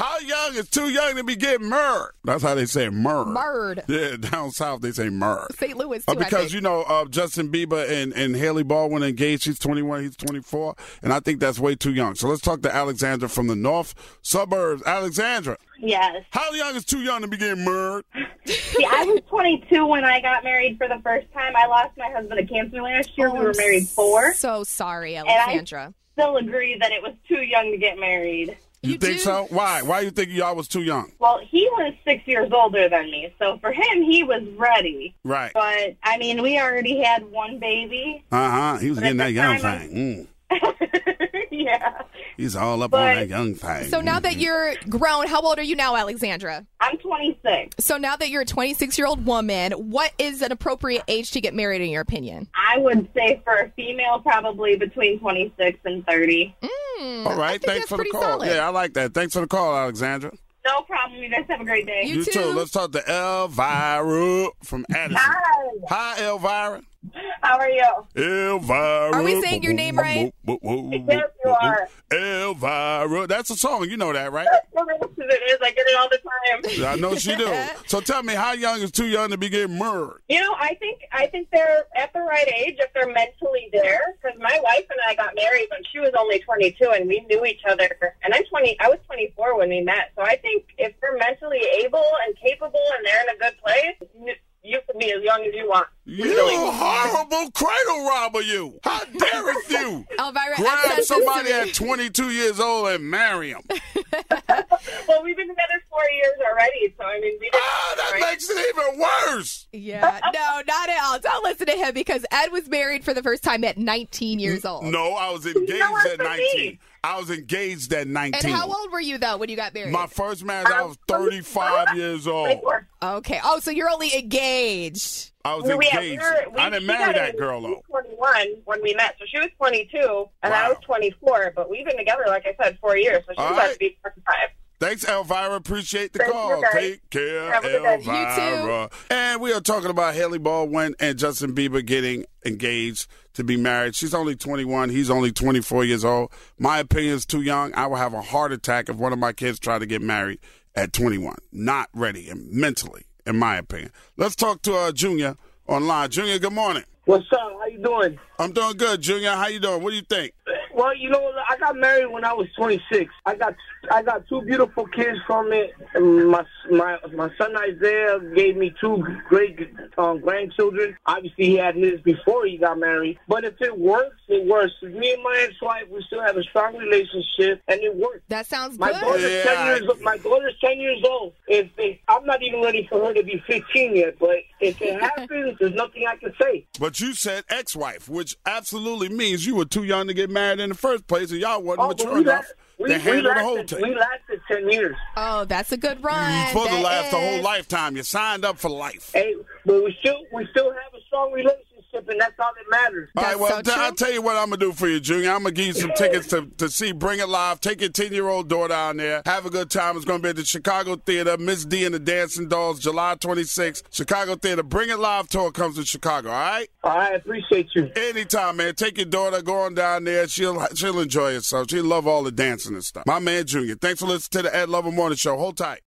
How young is too young to be getting married? That's how they say married. Married. Yeah, down south they say married. St. Louis, too, because, Justin Bieber and Haley Baldwin engaged. She's 21, he's 24. And I think that's way too young. So let's talk to Alexandra from the north suburbs. Alexandra. Yes. How young is too young to be getting married? See, I was 22 when I got married for the first time. I lost my husband to cancer last year. We were married 4. So sorry, Alexandra. And I still agree that it was too young to get married. You think so? Why? Why you think y'all was too young? Well, he was 6 years older than me, so for him, he was ready. Right. But, I mean, we already had one baby. He was getting that young thing. Yeah. He's all up on that young thing. So now that you're grown, how old are you now, Alexandra? I'm 26. So now that you're a 26-year-old woman, what is an appropriate age to get married in your opinion? I would say for a female, probably between 26 and 30. All right. Thanks for the call. Solid. Yeah, I like that. Thanks for the call, Alexandra. No problem. You guys have a great day. You too. Let's talk to Elvira from Addison. Hi, Elvira. How are you? Elvira. Are we saying your name right? Yes, you are. Elvira. That's a song. You know that, right? It is. I get it all the time. I know she do. So tell me, how young is too young to be getting married? I think they're at the right age if they're mentally there. Because my wife and I got married when she was only 22, and we knew each other. And I was 24 when we met. So I think if they're mentally able and capable and they're in a good place, you can be as young as you want. You horrible cradle robber, you. How dare you? Elvira, grab somebody at 22 years old and marry him. Well, we've been together 4 years already, so I mean, we didn't. That makes it even worse. Yeah, no, not at all. Don't listen to him because Ed was married for the first time at 19 years old. No, I was engaged at 19. I was engaged at 19. And how old were you, though, when you got married? My first marriage, I was 35 years old. Okay. Oh, so you're only engaged. I was engaged. I didn't marry that girl, though. 21 when we met, so she was 22, and I was 24. But we've been together, like I said, 4 years, so she's about to be 25. Thanks, Elvira. Appreciate the call. Take care, Elvira. And we are talking about Haley Baldwin and Justin Bieber getting engaged to be married. She's only 21. He's only 24 years old. My opinion is too young. I will have a heart attack if one of my kids tried to get married at 21. Not ready and mentally, in my opinion. Let's talk to Junior online. Junior, good morning. What's up? How you doing? I'm doing good, Junior. How you doing? What do you think? Well, I got married when I was 26. I got 2 beautiful kids from it. And my son Isaiah gave me 2 great grandchildren. Obviously, he had his before he got married. But if it works, it works. Me and my ex-wife, we still have a strong relationship, and it works. That sounds my good. My daughter's 10 years old. I'm not even ready for her to be 15 yet, but if it happens, there's nothing I can say. But you said ex-wife, which absolutely means you were too young to get married in the first place, and y'all wasn't mature enough to handle the whole thing. We lasted 10 years. Oh, that's a good run. You're supposed to last the whole lifetime. You signed up for life. Hey, but we still have a strong relationship, and that's all that matters. All right, well, I'll tell you what I'm going to do for you, Junior. I'm going to give you some tickets to see Bring It Live. Take your 10-year-old daughter down there. Have a good time. It's going to be at the Chicago Theater. Miss D and the Dancing Dolls, July 26th. Chicago Theater. Bring It Live tour comes to Chicago, all right? All right, I appreciate you. Anytime, man. Take your daughter. Go on down there. She'll enjoy herself. She'll love all the dancing and stuff. My man, Junior. Thanks for listening to the Ed Lover Morning Show. Hold tight.